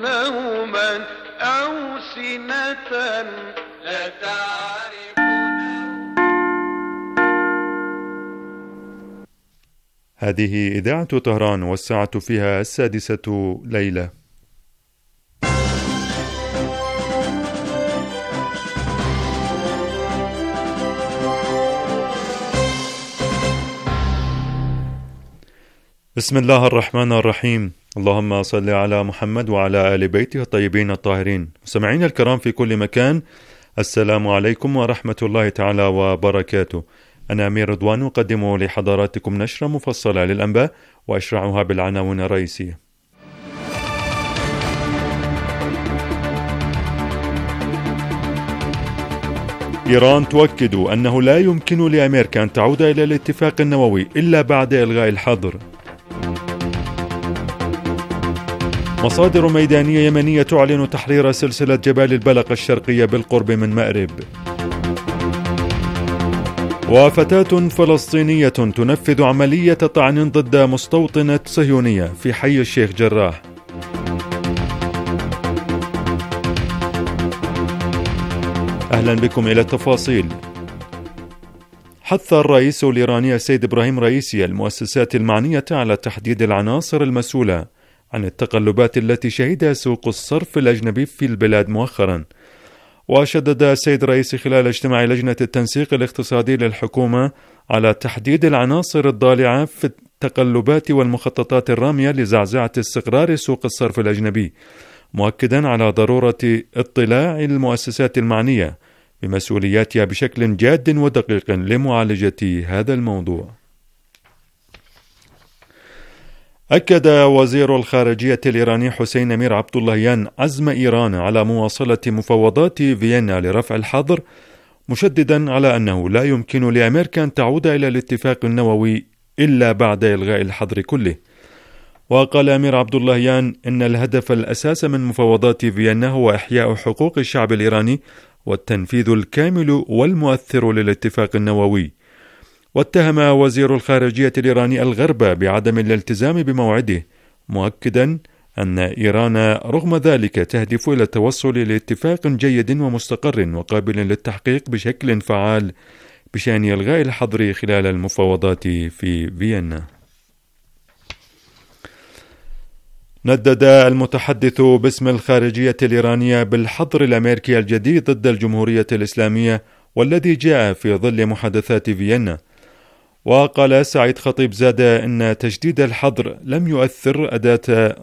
نوما أو سنة لا تعرف. هذه إذاعة طهران والساعة فيها 6:00 ليلة. بسم الله الرحمن الرحيم. اللهم صل على محمد وعلى آل بيته الطيبين الطاهرين. مستمعينا الكرام في كل مكان، السلام عليكم ورحمة الله تعالى وبركاته. أنا أمير رضوان أقدم لحضراتكم نشرة مفصلة للأنباء وأشرعها بالعناوين الرئيسية. إيران تؤكد أنه لا يمكن لأمريكا أن تعود إلى الاتفاق النووي إلا بعد إلغاء الحظر. مصادر ميدانية يمنية تعلن تحرير سلسلة جبال البلق الشرقية بالقرب من مأرب. وفتاة فلسطينية تنفذ عملية طعن ضد مستوطنة صهيونية في حي الشيخ جراح. أهلا بكم إلى التفاصيل. حث الرئيس الإيراني السيد إبراهيم رئيسي المؤسسات المعنية على تحديد العناصر المسؤولة عن التقلبات التي شهدها سوق الصرف الأجنبي في البلاد مؤخرا. وشدد السيد الرئيس خلال اجتماع لجنة التنسيق الاقتصادي للحكومة على تحديد العناصر الضالعة في التقلبات والمخططات الرامية لزعزعة استقرار سوق الصرف الأجنبي، مؤكدا على ضرورة اطلاع المؤسسات المعنية بمسؤولياتها بشكل جاد ودقيق لمعالجة هذا الموضوع. أكد وزير الخارجية الإيراني حسين أمير عبداللهيان عزم إيران على مواصلة مفاوضات فيينا لرفع الحظر، مشددا على أنه لا يمكن لأمريكا أن تعود إلى الاتفاق النووي إلا بعد إلغاء الحظر كله. وقال أمير عبداللهيان إن الهدف الأساس من مفاوضات فيينا هو إحياء حقوق الشعب الإيراني والتنفيذ الكامل والمؤثر للاتفاق النووي. واتهم وزير الخارجية الإيراني الغرب بعدم الالتزام بموعده، مؤكدا أن إيران رغم ذلك تهدف إلى التوصل لاتفاق جيد ومستقر وقابل للتحقيق بشكل فعال بشأن إلغاء الحظر خلال المفاوضات في فيينا. ندد المتحدث باسم الخارجية الإيرانية بالحظر الأمريكي الجديد ضد الجمهورية الإسلامية والذي جاء في ظل محادثات فيينا. وقال سعيد خطيب زادة إن تجديد الحظر لم يوفر أداة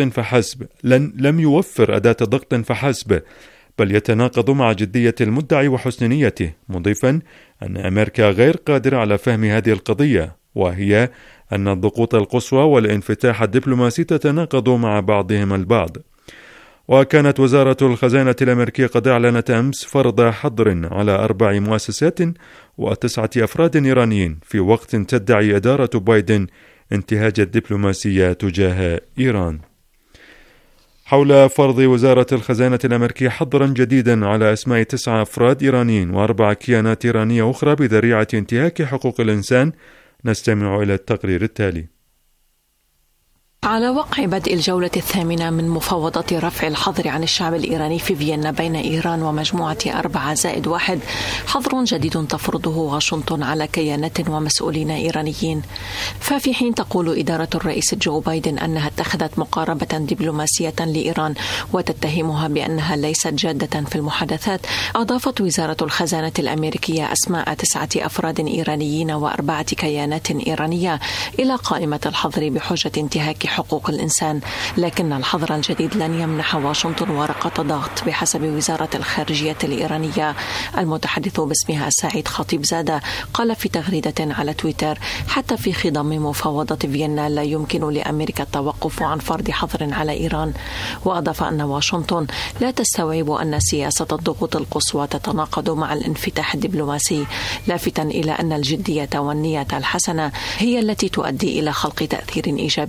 ضغط فحسب، بل يتناقض مع جدية المدعي وحسن نيته، مضيفا أن أمريكا غير قادرة على فهم هذه القضية، وهي أن الضغوط القصوى والانفتاح الدبلوماسي تتناقض مع بعضهم البعض. وكانت وزارة الخزانة الأمريكية قد أعلنت أمس فرض حظر على 4 مؤسسات و9 أفراد إيرانيين، في وقت تدعي إدارة بايدن انتهاج الدبلوماسية تجاه إيران. حول فرض وزارة الخزانة الأمريكية حظرا جديدا على أسماء 9 أفراد إيرانيين و4 كيانات إيرانية أخرى بذريعة انتهاك حقوق الإنسان، نستمع إلى التقرير التالي. على وقع بدء الجولة 8 من مفاوضات رفع الحظر عن الشعب الإيراني في فيينا بين إيران ومجموعة 4+1، حظر جديد تفرضه واشنطن على كيانات ومسؤولين إيرانيين. ففي حين تقول إدارة الرئيس جو بايدن أنها اتخذت مقاربة دبلوماسية لإيران وتتهمها بأنها ليست جادة في المحادثات، أضافت وزارة الخزانة الأمريكية أسماء 9 أفراد إيرانيين و4 كيانات إيرانية إلى قائمة الحظر بحجة انتهاك حقوق الإنسان. لكن الحظر الجديد لن يمنح واشنطن ورقة ضغط بحسب وزارة الخارجية الإيرانية. المتحدث باسمها سعيد خطيب زادة قال في تغريدة على تويتر: حتى في خضم مفاوضات فيينا لا يمكن لأمريكا التوقف عن فرض حظر على إيران. وأضاف أن واشنطن لا تستوعب أن سياسة الضغوط القصوى تتناقض مع الانفتاح الدبلوماسي، لافتا إلى أن الجدية والنية الحسنة هي التي تؤدي إلى خلق تأثير إيجابي وليس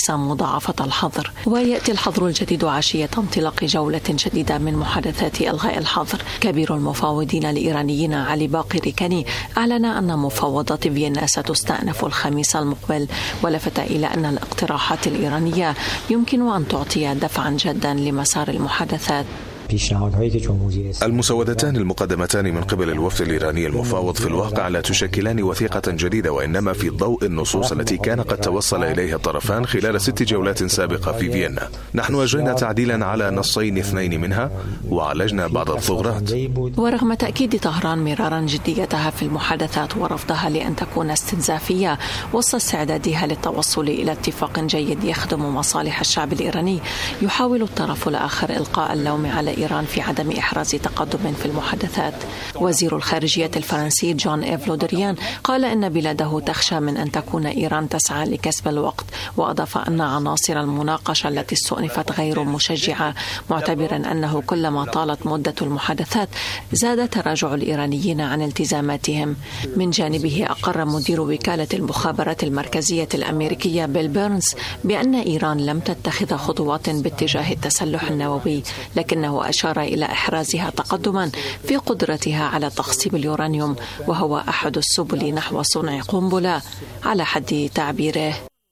الخامسة مضاعفة الحظر. ويأتي الحظر الجديد عشية انطلاق جولة جديدة من محادثات إلغاء الحظر. كبير المفاوضين الإيرانيين علي باقر كاني أعلن أن مفاوضات فيينا ستستأنف الخميس المقبل، ولفت إلى أن الاقتراحات الإيرانية يمكن أن تعطي دفعا جدا لمسار المحادثات. المسودتان المقدمتان من قبل الوفد الإيراني المفاوض في الواقع لا تشكلان وثيقة جديدة، وإنما في ضوء النصوص التي كان قد توصل إليها الطرفان خلال 6 جولات سابقة في فيينا. نحن أجرينا تعديلا على نصين 2 منها وعالجنا بعض الثغرات. ورغم تأكيد طهران مرارا جديتها في المحادثات ورفضها لأن تكون استنزافية وسط استعدادها للتوصل إلى اتفاق جيد يخدم مصالح الشعب الإيراني، يحاول الطرف الآخر إلقاء اللوم على إيران في عدم إحراز تقدم في المحادثات. وزير الخارجية الفرنسي جون إيف لو دريان قال إن بلاده تخشى من أن تكون إيران تسعى لكسب الوقت، وأضاف أن عناصر المناقشة التي استؤنفت غير مشجعة، معتبرا أنه كلما طالت مدة المحادثات زاد تراجع الإيرانيين عن التزاماتهم. من جانبه أقر مدير وكالة المخابرات المركزية الأمريكية بيل بيرنز بأن إيران لم تتخذ خطوات باتجاه التسلح النووي، لكنه أشار إلى إحرازها تقدما في قدرتها على تخصيب اليورانيوم، وهو أحد السبل نحو صنع قنبلة على حد تعبيره.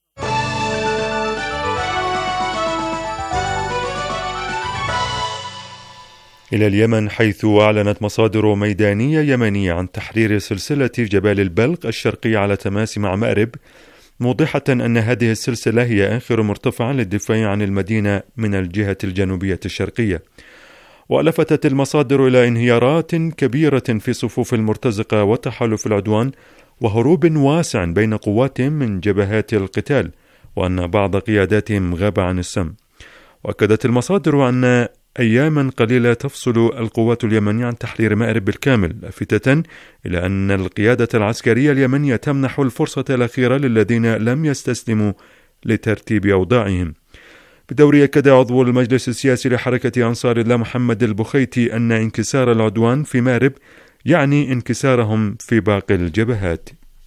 إلى اليمن، حيث أعلنت مصادر ميدانية يمنية عن تحرير سلسلة جبال البلق الشرقية على تماس مع مأرب، موضحة أن هذه السلسلة هي آخر مرتفع للدفاع عن المدينة من الجهة الجنوبية الشرقية. ولفتت المصادر إلى انهيارات كبيرة في صفوف المرتزقة وتحالف العدوان، وهروب واسع بين قواتهم من جبهات القتال، وأن بعض قياداتهم غاب عن السم. وأكدت المصادر أن أياما قليلة تفصل القوات اليمنية عن تحرير مأرب بالكامل، لافتة إلى أن القيادة العسكرية اليمنية تمنح الفرصة الأخيرة للذين لم يستسلموا لترتيب أوضاعهم. بدوري أكد عضو المجلس السياسي لحركة أنصار الله محمد البخيتي أن انكسار العدوان في مأرب يعني انكسارهم في باقي الجبهات.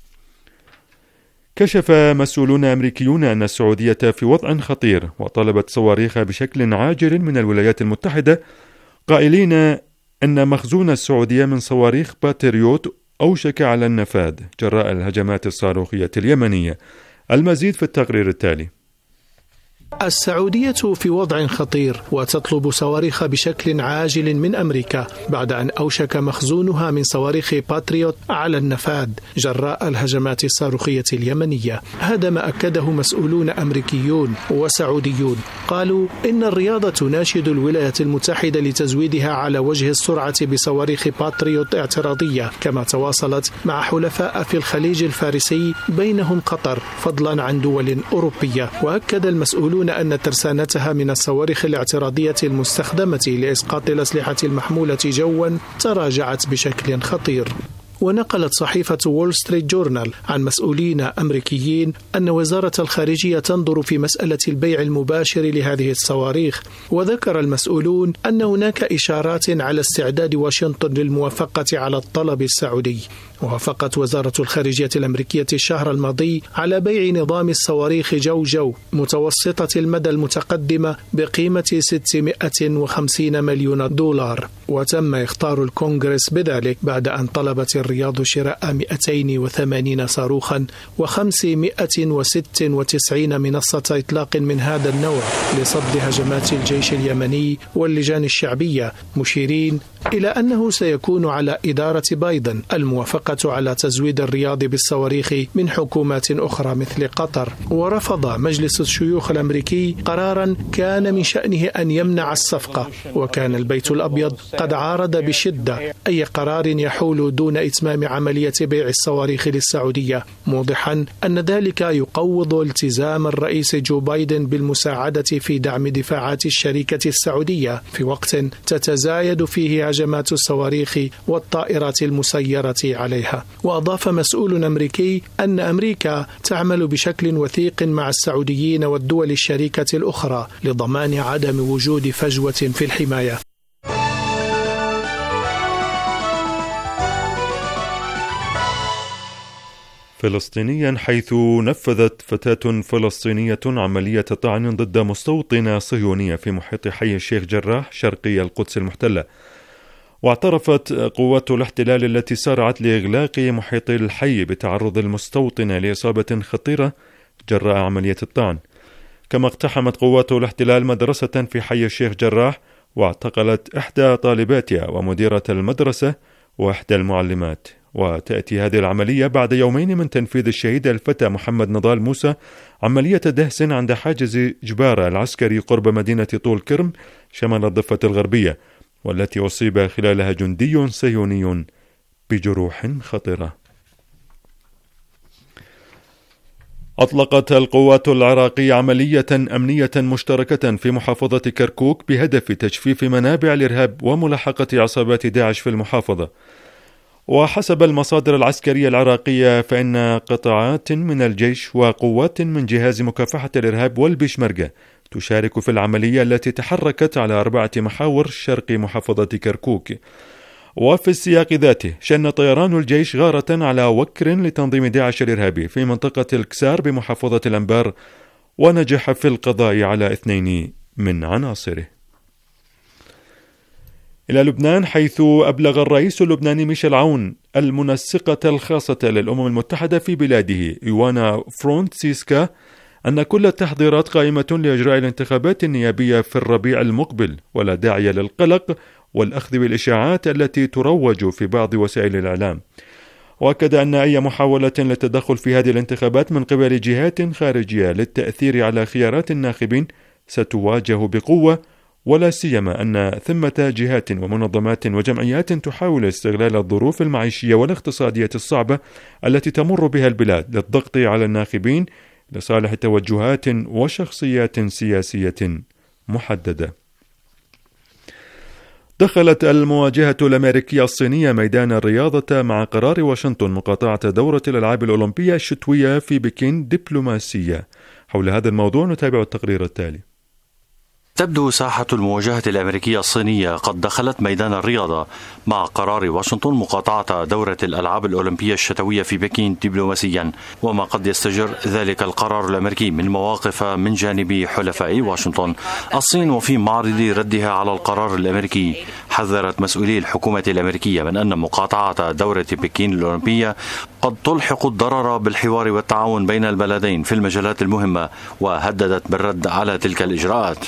كشف مسؤولون أمريكيون أن السعودية في وضع خطير، وطلبت صواريخ بشكل عاجل من الولايات المتحدة، قائلين أن مخزون السعودية من صواريخ باتريوت أوشك على النفاذ جراء الهجمات الصاروخية اليمنية. المزيد في التقرير التالي. السعودية في وضع خطير وتطلب صواريخ بشكل عاجل من أمريكا بعد أن أوشك مخزونها من صواريخ باتريوت على النفاذ جراء الهجمات الصاروخية اليمنية. هذا ما أكده مسؤولون أمريكيون وسعوديون. قالوا إن الرياض تناشد الولايات المتحدة لتزويدها على وجه السرعة بصواريخ باتريوت اعتراضية، كما تواصلت مع حلفاء في الخليج الفارسي بينهم قطر، فضلا عن دول أوروبية. وأكد المسؤولون أن ترسانتها من الصواريخ الاعتراضية المستخدمة لإسقاط الأسلحة المحمولة جوا تراجعت بشكل خطير. ونقلت صحيفة وول ستريت جورنال عن مسؤولين أمريكيين أن وزارة الخارجية تنظر في مسألة البيع المباشر لهذه الصواريخ. وذكر المسؤولون أن هناك إشارات على استعداد واشنطن للموافقة على الطلب السعودي. وافقت وزارة الخارجية الأمريكية الشهر الماضي على بيع نظام الصواريخ جو متوسطة المدى المتقدمة بقيمة 650 مليون دولار. وتم إخطار الكونغرس بذلك بعد أن طلبت الرياض شراء 280 صاروخا و596 منصة إطلاق من هذا النوع لصد هجمات الجيش اليمني واللجان الشعبية، مشيرين إلى أنه سيكون على إدارة بايدن الموافقة على تزويد الرياض بالصواريخ من حكومات أخرى مثل قطر. ورفض مجلس الشيوخ الأمريكي قرارا كان من شأنه أن يمنع الصفقة، وكان البيت الأبيض قد عارض بشدة أي قرار يحول دون إتمام عملية بيع الصواريخ للسعودية، موضحا أن ذلك يقوض التزام الرئيس جو بايدن بالمساعدة في دعم دفاعات الشركة السعودية في وقت تتزايد فيه هجمات الصواريخ والطائرات المسيرة عليها. وأضاف مسؤول أمريكي أن أمريكا تعمل بشكل وثيق مع السعوديين والدول الشريكة الأخرى لضمان عدم وجود فجوة في الحماية. في فلسطينيا، حيث نفذت فتاة فلسطينية عملية طعن ضد مستوطنة صهيونية في محيط حي الشيخ جراح شرقي القدس المحتلة. واعترفت قوات الاحتلال التي سارعت لإغلاق محيط الحي بتعرض المستوطنة لإصابة خطيرة جراء عملية الطعن. كما اقتحمت قوات الاحتلال مدرسة في حي الشيخ جراح واعتقلت إحدى طالباتها ومديرة المدرسة وإحدى المعلمات. وتأتي هذه العملية بعد يومين من تنفيذ الشهيد الفتى محمد نضال موسى عملية دهس عند حاجز جبارة العسكري قرب مدينة طول كرم شمال الضفة الغربية، والتي أصيب خلالها جندي صهيوني بجروح خطيرة. أطلقت القوات العراقية عملية أمنية مشتركة في محافظة كركوك بهدف تجفيف منابع الإرهاب وملاحقة عصابات داعش في المحافظة. وحسب المصادر العسكرية العراقية فإن قطاعات من الجيش وقوات من جهاز مكافحة الإرهاب والبشمركة تشارك في العملية التي تحركت على 4 محاور شرق محافظة كركوك. وفي السياق ذاته شن طيران الجيش غارة على وكر لتنظيم داعش الإرهابي في منطقة الكسار بمحافظة الأنبار، ونجح في القضاء على 2 من عناصره. إلى لبنان، حيث أبلغ الرئيس اللبناني ميشيل عون المنسقة الخاصة للأمم المتحدة في بلاده إيوانا فرونتسيسكا أن كل التحضيرات قائمة لإجراء الانتخابات النيابية في الربيع المقبل، ولا داعي للقلق والأخذ بالإشاعات التي تروج في بعض وسائل الإعلام. وأكد أن أي محاولة للتدخل في هذه الانتخابات من قبل جهات خارجية للتأثير على خيارات الناخبين ستواجه بقوة، ولا سيما أن ثمة جهات ومنظمات وجمعيات تحاول استغلال الظروف المعيشية والاقتصادية الصعبة التي تمر بها البلاد للضغط على الناخبين لصالح توجهات وشخصيات سياسية محددة. دخلت المواجهة الأمريكية الصينية ميدان الرياضة مع قرار واشنطن مقاطعة دورة الألعاب الأولمبية الشتوية في بكين دبلوماسية. حول هذا الموضوع نتابع التقرير التالي. تبدو ساحة المواجهة الأمريكية الصينية قد دخلت ميدان الرياضة مع قرار واشنطن مقاطعة دورة الألعاب الأولمبية الشتوية في بكين دبلوماسيا، وما قد يستجر ذلك القرار الأمريكي من مواقف من جانب حلفاء واشنطن. الصين وفي معرض ردها على القرار الأمريكي حذرت مسؤولي الحكومة الأمريكية من أن مقاطعة دورة بكين الأولمبية قد تلحق الضرر بالحوار والتعاون بين البلدين في المجالات المهمة، وهددت بالرد على تلك الإجراءات.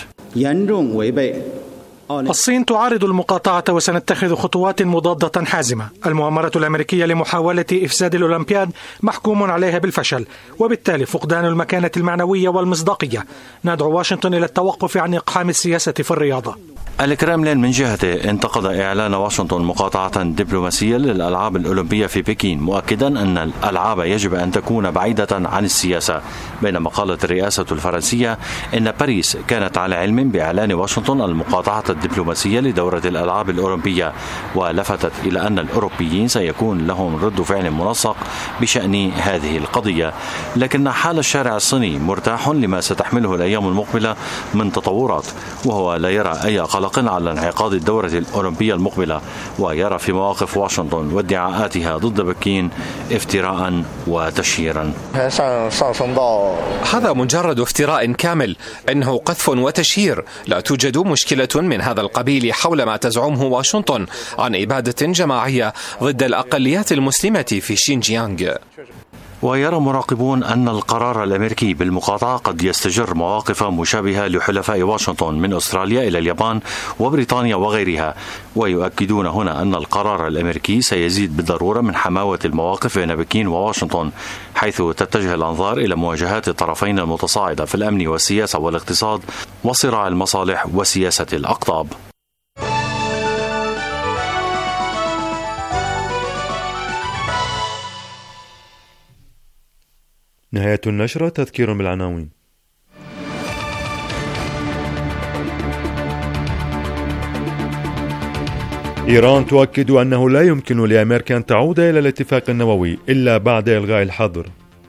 الصين تعارض المقاطعة وسنتخذ خطوات مضادة حازمة. المؤامرة الأمريكية لمحاولة إفساد الأولمبياد محكوم عليها بالفشل، وبالتالي فقدان المكانة المعنوية والمصداقية. ندعو واشنطن إلى التوقف عن إقحام السياسة في الرياضة. الكرملين من جهته انتقد إعلان واشنطن مقاطعة دبلوماسية للألعاب الأولمبية في بكين، مؤكدا أن الألعاب يجب أن تكون بعيدة عن السياسة. بينما قالت الرئاسة الفرنسية إن باريس كانت على علم بإعلان واشنطن المقاطعة الدبلوماسية لدورة الألعاب الأولمبية، ولفتت إلى أن الأوروبيين سيكون لهم رد فعل منسق بشأن هذه القضية. لكن حال الشارع الصيني مرتاح لما ستحمله الأيام المقبلة من تطورات، وهو لا يرى أي قلق على انعقاد الدورة الأولمبية المقبلة، ويرى في مواقف واشنطن وادعاءاتها ضد بكين افتراء وتشهيرا. هذا مجرد افتراء كامل، إنه قذف وتشهير. لا توجد مشكلة من هذا القبيل حول ما تزعمه واشنطن عن إبادة جماعية ضد الأقليات المسلمة في شينجيانغ. ويرى مراقبون أن القرار الأمريكي بالمقاطعة قد يستجر مواقف مشابهة لحلفاء واشنطن من أستراليا إلى اليابان وبريطانيا وغيرها، ويؤكدون هنا أن القرار الأمريكي سيزيد بالضرورة من حماوة المواقف بين بكين وواشنطن، حيث تتجه الأنظار إلى مواجهات الطرفين المتصاعدة في الأمن والسياسة والاقتصاد وصراع المصالح وسياسة الأقطاب. نهاية النشرة. تذكير بالعناوين. إيران تؤكد أنه لا يمكن لأمريكا أن تعود إلى الاتفاق النووي إلا بعد إلغاء الحظر.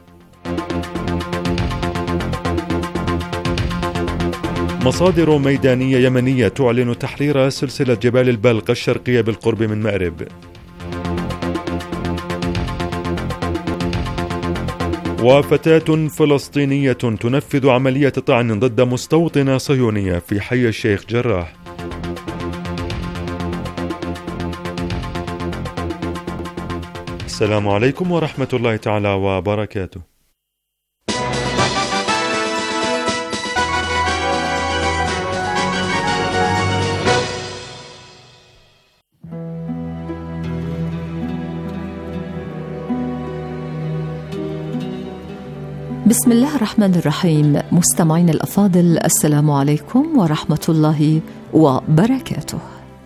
مصادر ميدانية يمنية تعلن تحرير سلسلة جبال البلق الشرقية بالقرب من مأرب. وفتاة فلسطينية تنفذ عملية طعن ضد مستوطنة صهيونية في حي الشيخ جراح. السلام عليكم ورحمة الله تعالى وبركاته. بسم الله الرحمن الرحيم. مستمعين الأفاضل، السلام عليكم ورحمة الله وبركاته.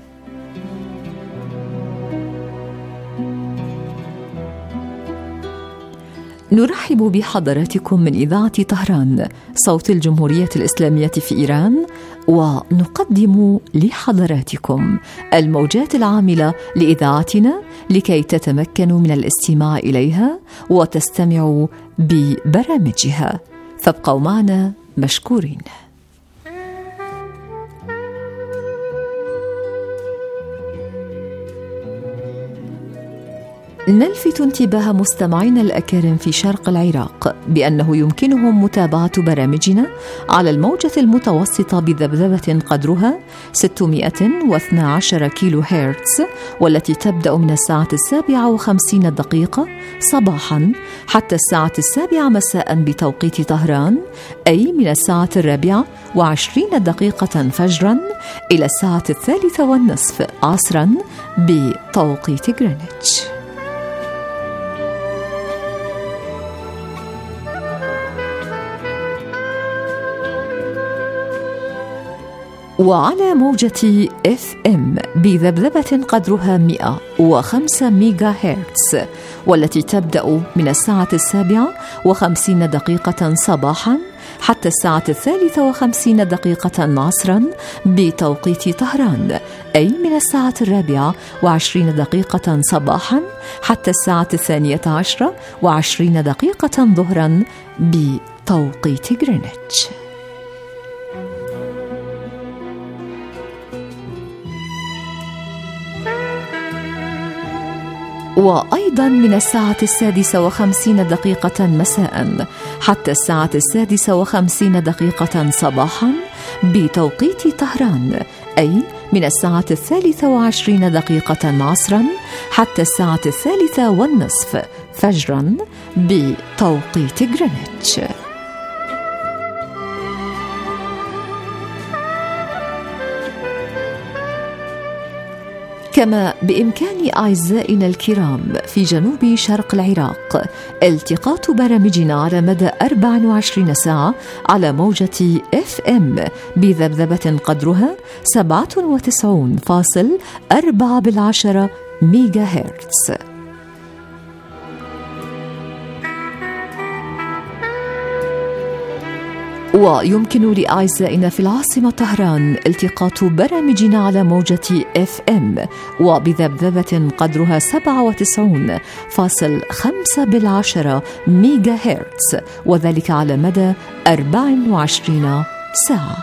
نرحب بحضراتكم من إذاعة طهران صوت الجمهورية الإسلامية في إيران، ونقدم لحضراتكم الموجات العاملة لإذاعتنا لكي تتمكنوا من الاستماع إليها وتستمعوا ببرامجها، فابقوا معنا مشكورين. نلفت انتباه مستمعينا الأكارم في شرق العراق بأنه يمكنهم متابعة برامجنا على الموجة المتوسطة بذبذبة قدرها 612 كيلو هرتز، والتي تبدأ من الساعة 7:50 صباحا حتى الساعة 7 مساء بتوقيت طهران، أي من الساعة 4:20 فجرا إلى الساعة 3:30 عصرا بتوقيت غرينتش. وعلى موجة FM بذبذبة قدرها 105 ميجا هرتز، والتي تبدأ من الساعة 7:50 صباحا حتى الساعة 3:50 عصرا بتوقيت طهران، أي من الساعة 4:20 صباحا حتى الساعة 12:20 ظهرا بتوقيت غرينتش. وأيضا من الساعة 6:50 مساء حتى الساعة 6:50 صباحا بتوقيت طهران، أي من الساعة 23:20 عصرا حتى الساعة 3:30 فجرا بتوقيت غرينتش. كما بإمكان أعزائنا الكرام في جنوب شرق العراق التقاط برامجنا على مدى 24 ساعة على موجة FM بذبذبة قدرها 97.4 ميجا هرتز. ويمكن لأعزائنا في العاصمة طهران التقاط برامجنا على موجة FM وبذبذبة قدرها 97.5 ميجا هرتز، وذلك على مدى 24 ساعة.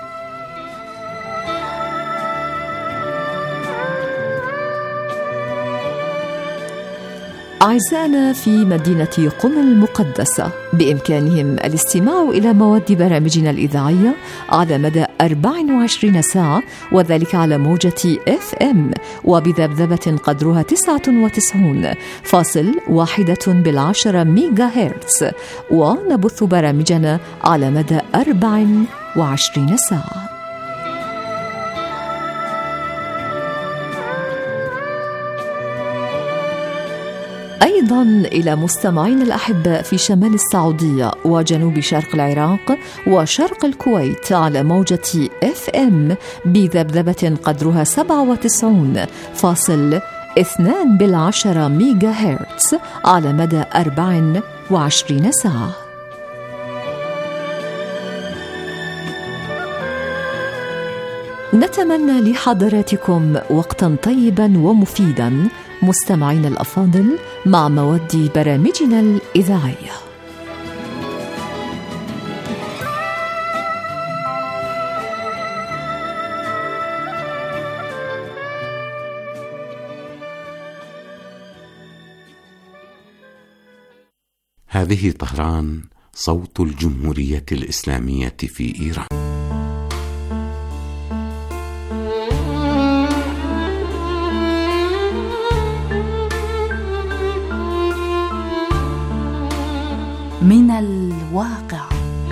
أعزائنا في مدينة قم المقدسة بإمكانهم الاستماع إلى مواد برامجنا الإذاعية على مدى 24 ساعة، وذلك على موجة FM وبذبذبة قدرها 99.1 ميجا هرتز، ونبث برامجنا على مدى 24 ساعة. أيضا إلى مستمعين الأحباء في شمال السعودية وجنوب شرق العراق وشرق الكويت على موجة FM بذبذبة قدرها 97.2 ميجا هرتز على مدى 24 ساعة. نتمنى لحضراتكم وقتا طيبا ومفيدا مستمعين الأفاضل مع مواد برامجنا الإذاعية. هذه طهران، صوت الجمهورية الإسلامية في إيران. من الواقع.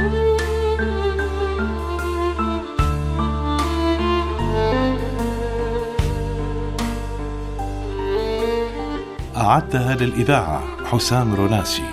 أعدها للإذاعة حسام روناسي.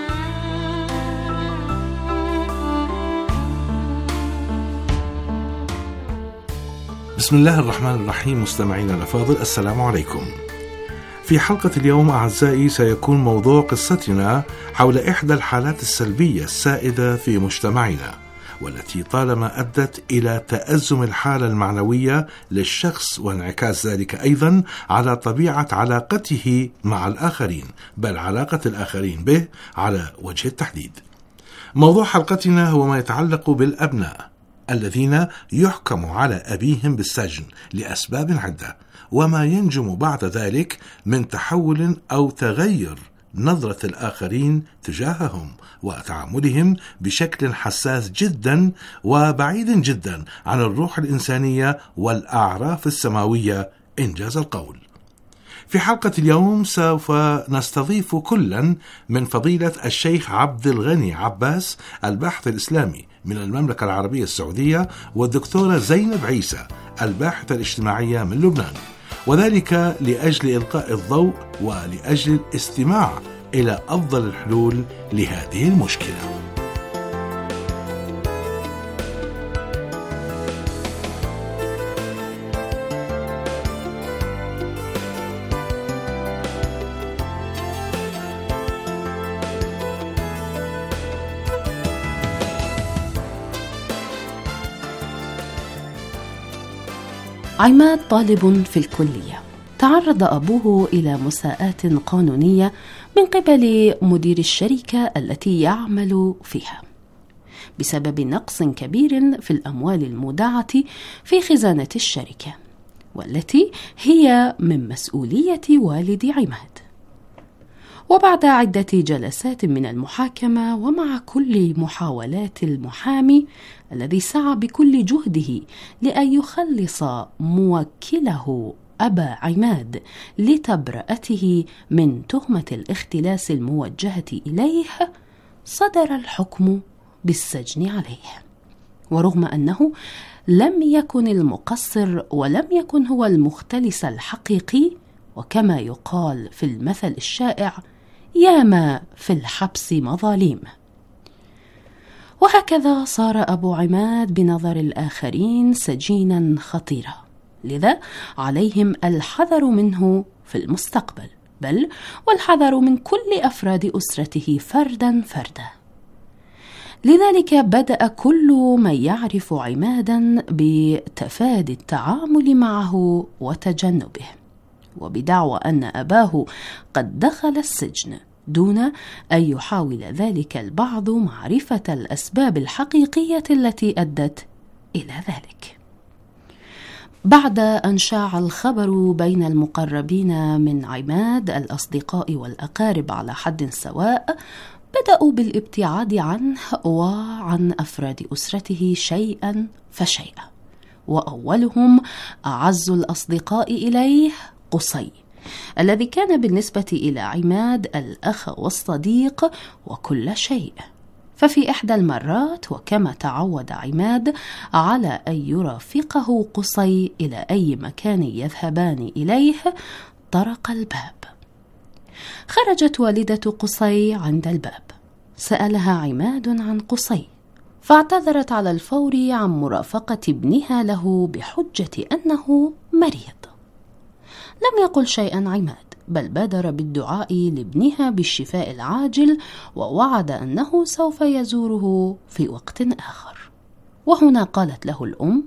بسم الله الرحمن الرحيم. مستمعينا الأفاضل، السلام عليكم. في حلقة اليوم أعزائي سيكون موضوع قصتنا حول إحدى الحالات السلبية السائدة في مجتمعنا، والتي طالما أدت إلى تأزم الحالة المعنوية للشخص، وانعكاس ذلك أيضا على طبيعة علاقته مع الآخرين، بل علاقة الآخرين به على وجه التحديد. موضوع حلقتنا هو ما يتعلق بالأبناء الذين يحكم على أبيهم بالسجن لأسباب عدة، وما ينجم بعد ذلك من تحول أو تغير نظرة الآخرين تجاههم وتعاملهم بشكل حساس جدا وبعيد جدا عن الروح الإنسانية والأعراف السماوية إنجاز القول. في حلقة اليوم سوف نستضيف كلا من فضيلة الشيخ عبد الغني عباس الباحث الإسلامي من المملكة العربية السعودية، والدكتورة زينب عيسى الباحثة الاجتماعية من لبنان، وذلك لأجل إلقاء الضوء ولأجل الاستماع إلى أفضل الحلول لهذه المشكلة. عماد طالب في الكلية. تعرض أبوه إلى مساءاة قانونية من قبل مدير الشركة التي يعمل فيها بسبب نقص كبير في الأموال المودعة في خزانة الشركة، والتي هي من مسؤولية والد عماد. وبعد عدة جلسات من المحاكمة، ومع كل محاولات المحامي الذي سعى بكل جهده لأن يخلص موكله أبا عماد لتبرأته من تهمة الاختلاس الموجهة إليه، صدر الحكم بالسجن عليه. ورغم أنه لم يكن المقصر ولم يكن هو المختلس الحقيقي، وكما يقال في المثل الشائع: ياما في الحبس مظاليم. وهكذا صار أبو عماد بنظر الآخرين سجينا خطيرا، لذا عليهم الحذر منه في المستقبل، بل والحذر من كل أفراد أسرته فردا فردا. لذلك بدأ كل من يعرف عمادا بتفادي التعامل معه وتجنبه، وبدعوى أن أباه قد دخل السجن، دون أن يحاول ذلك البعض معرفة الأسباب الحقيقية التي أدت إلى ذلك. بعد أن شاع الخبر بين المقربين من عماد، الأصدقاء والأقارب على حد سواء، بدأوا بالابتعاد عنه وعن أفراد أسرته شيئا فشيئا، وأولهم أعز الأصدقاء إليه قصي، الذي كان بالنسبة إلى عماد الأخ والصديق وكل شيء. ففي إحدى المرات، وكما تعود عماد على أن يرافقه قصي إلى أي مكان يذهبان إليه، طرق الباب. خرجت والدة قصي عند الباب، سألها عماد عن قصي، فاعتذرت على الفور عن مرافقة ابنها له بحجة أنه مريض. لم يقل شيئا عماد، بل بادر بالدعاء لابنها بالشفاء العاجل، ووعد أنه سوف يزوره في وقت آخر. وهنا قالت له الأم: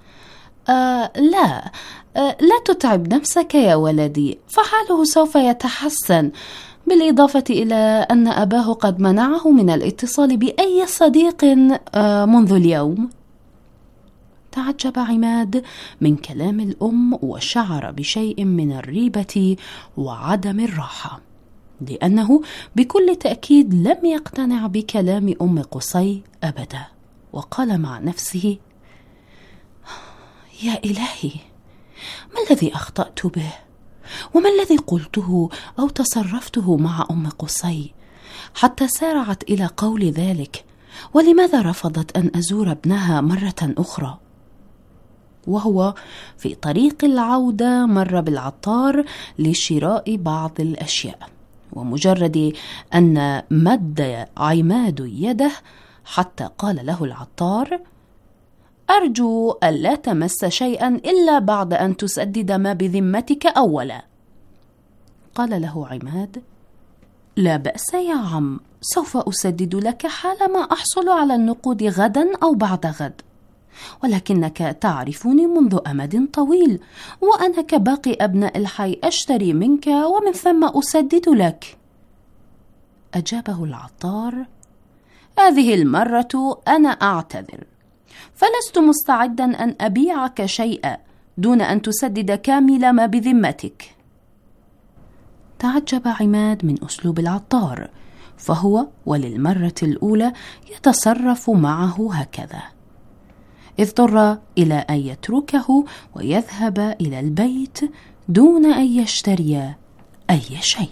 لا تتعب نفسك يا ولدي، فحاله سوف يتحسن، بالإضافة إلى أن أباه قد منعه من الاتصال بأي صديق منذ اليوم. تعجب عماد من كلام الأم، وشعر بشيء من الريبة وعدم الراحة. لأنه بكل تأكيد لم يقتنع بكلام أم قصي أبدا، وقال مع نفسه: يا إلهي، ما الذي أخطأت به؟ وما الذي قلته أو تصرفته مع أم قصي حتى سارعت إلى قول ذلك؟ ولماذا رفضت أن أزور ابنها مرة أخرى؟ وهو في طريق العودة مر بالعطار لشراء بعض الأشياء، ومجرد أن مد عماد يده حتى قال له العطار: أرجو ألا تمس شيئا إلا بعد أن تسدد ما بذمتك أولا. قال له عماد: لا بأس يا عم، سوف أسدد لك حالما أحصل على النقود غدا أو بعد غد، ولكنك تعرفني منذ أمد طويل، وأنا كباقي أبناء الحي أشتري منك ومن ثم أسدد لك. أجابه العطار: هذه المرة أنا أعتذر، فلست مستعدا أن أبيعك شيئا دون أن تسدد كامل ما بذمتك. تعجب عماد من أسلوب العطار، فهو وللمرة الأولى يتصرف معه هكذا. اضطر إلى أن يتركه ويذهب إلى البيت دون أن يشتري أي شيء.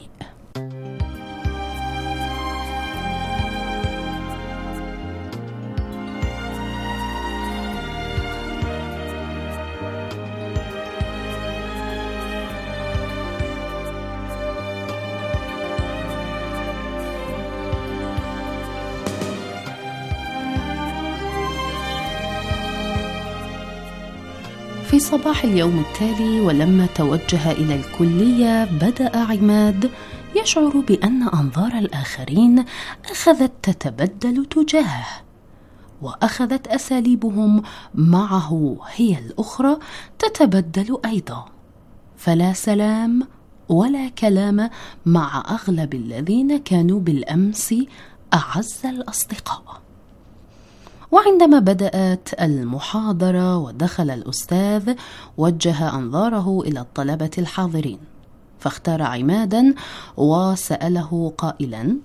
في صباح اليوم التالي، ولما توجه إلى الكلية، بدأ عماد يشعر بأن أنظار الآخرين أخذت تتبدل تجاهه، وأخذت أساليبهم معه هي الأخرى تتبدل أيضا، فلا سلام ولا كلام مع أغلب الذين كانوا بالأمس أعز الأصدقاء. وعندما بدأت المحاضرة ودخل الأستاذ، وجه أنظاره إلى الطلبة الحاضرين، فاختار عمادا وسأله قائلا: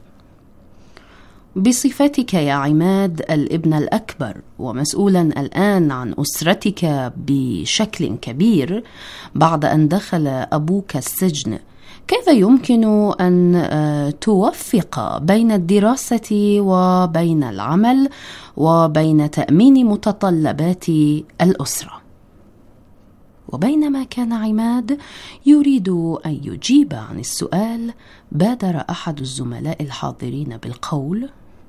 بصفتك يا عماد الابن الأكبر ومسؤولا الآن عن أسرتك بشكل كبير بعد أن دخل أبوك السجن، كيف يمكن أن توفق بين الدراسة وبين العمل وبين تأمين متطلبات الأسرة؟ وبينما كان عماد يريد أن يجيب عن السؤال، بادر أحد الزملاء الحاضرين بالقول: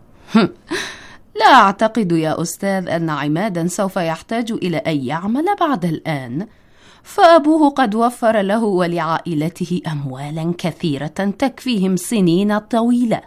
لا أعتقد يا أستاذ أن عمادا سوف يحتاج إلى أن يعمل بعد الآن، فأبوه قد وفر له ولعائلته أموالا كثيرة تكفيهم سنين طويلة.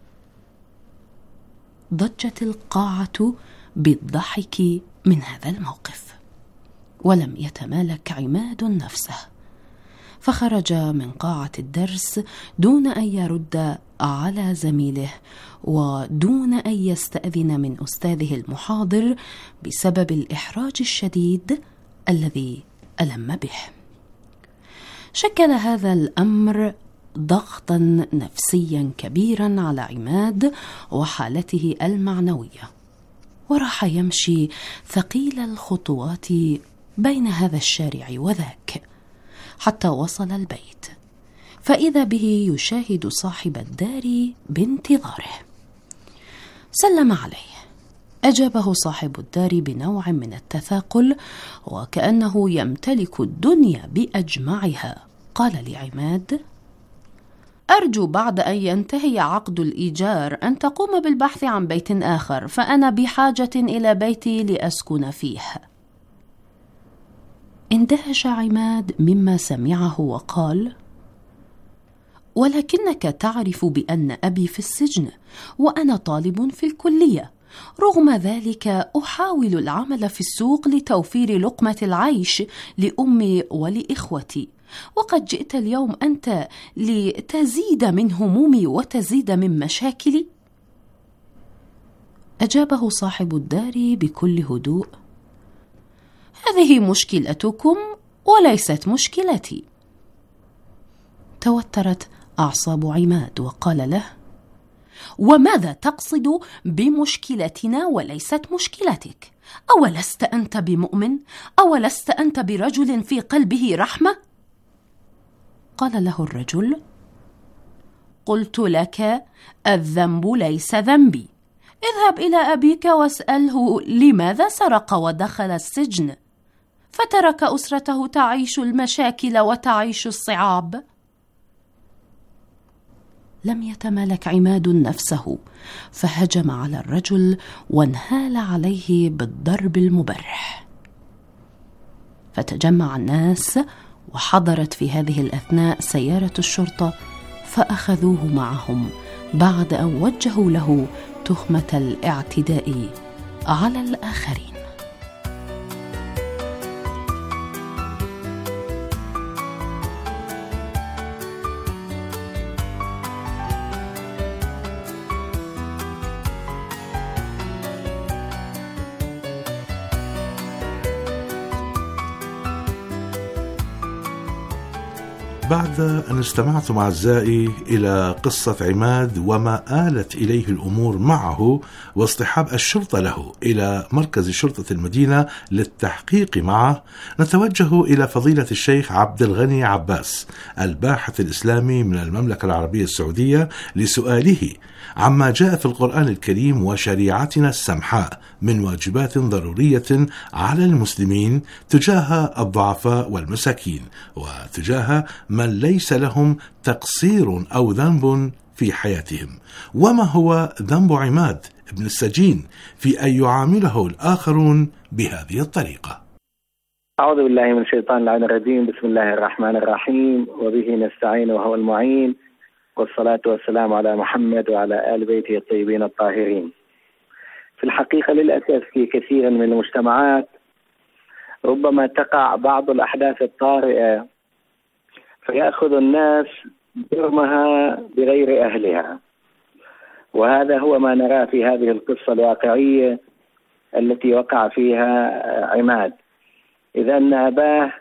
ضجت القاعة بالضحك من هذا الموقف، ولم يتمالك عماد نفسه، فخرج من قاعة الدرس دون أن يرد على زميله ودون أن يستأذن من أستاذه المحاضر بسبب الإحراج الشديد الذي ألم به. شكل هذا الأمر ضغطا نفسيا كبيرا على عماد وحالته المعنوية، وراح يمشي ثقيل الخطوات بين هذا الشارع وذاك حتى وصل البيت، فإذا به يشاهد صاحب الدار بانتظاره. سلم عليه، أجابه صاحب الدار بنوع من التثاقل وكأنه يمتلك الدنيا بأجمعها. قال لعماد: أرجو بعد أن ينتهي عقد الإيجار أن تقوم بالبحث عن بيت آخر، فأنا بحاجة إلى بيتي لأسكن فيه. اندهش عماد مما سمعه وقال: ولكنك تعرف بأن أبي في السجن وأنا طالب في الكلية، رغم ذلك أحاول العمل في السوق لتوفير لقمة العيش لأمي ولإخوتي، وقد جئت اليوم أنت لتزيد من همومي وتزيد من مشاكلي. أجابه صاحب الدار بكل هدوء: هذه مشكلتكم وليست مشكلتي. توترت أعصاب عماد وقال له: وماذا تقصد بمشكلتنا وليست مشكلتك؟ أولست أنت بمؤمن؟ أولست أنت برجل في قلبه رحمة؟ قال له الرجل: قلت لك الذنب ليس ذنبي، اذهب إلى أبيك واسأله لماذا سرق ودخل السجن، فترك أسرته تعيش المشاكل وتعيش الصعاب. لم يتمالك عماد نفسه، فهجم على الرجل وانهال عليه بالضرب المبرح. فتجمع الناس، وحضرت في هذه الأثناء سيارة الشرطة، فأخذوه معهم بعد أن وجهوا له تهمة الاعتداء على الآخرين. بعد أن استمعتم أعزائي إلى قصة عماد وما آلت إليه الأمور معه واصطحاب الشرطة له إلى مركز شرطة المدينة للتحقيق معه، نتوجه إلى فضيلة الشيخ عبد الغني عباس الباحث الإسلامي من المملكة العربية السعودية لسؤاله عما جاء في القرآن الكريم وشريعتنا السمحاء من واجبات ضرورية على المسلمين تجاه الضعفاء والمساكين وتجاه من ليس لهم تقصير أو ذنب في حياتهم. وما هو ذنب عماد ابن السجين في أن يعامله الآخرون بهذه الطريقة؟ أعوذ بالله من الشيطان اللعين الرجيم. بسم الله الرحمن الرحيم، وبه نستعين وهو المعين، والصلاة والسلام على محمد وعلى آل بيته الطيبين الطاهرين. في الحقيقة للأسف في كثير من المجتمعات ربما تقع بعض الأحداث الطارئة فيأخذ الناس جرمها بغير أهلها، وهذا هو ما نراه في هذه القصة الواقعية التي وقع فيها عماد، إذ أن أباه